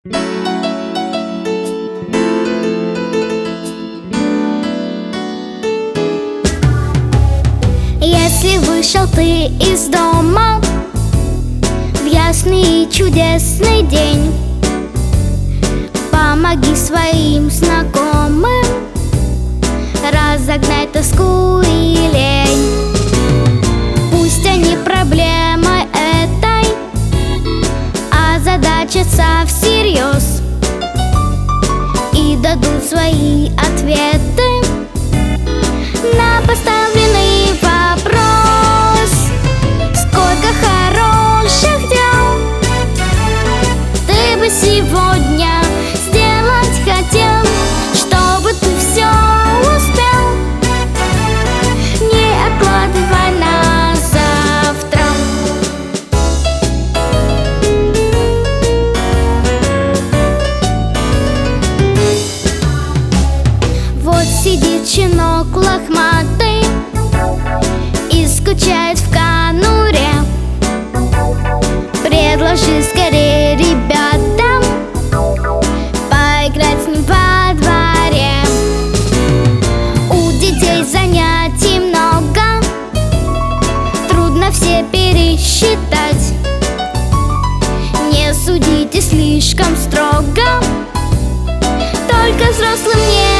Если вышел ты из дома в ясный и чудесный день, помоги своим знакомым разогнать тоску и лень. Пусть они проблемой этой озадачатся всерьез и дадут свои ответы на поставленный вопрос. Сколько хороших дел ты бы сегодня сделать хотел, чтобы ты все успел, не откладывай на завтра. Вот сидит щенок лохматый и скучает в конуре. Предложи скорее ребятам поиграть с ним во дворе. У детей занятий много, трудно все пересчитать. Не судите слишком строго, только взрослым не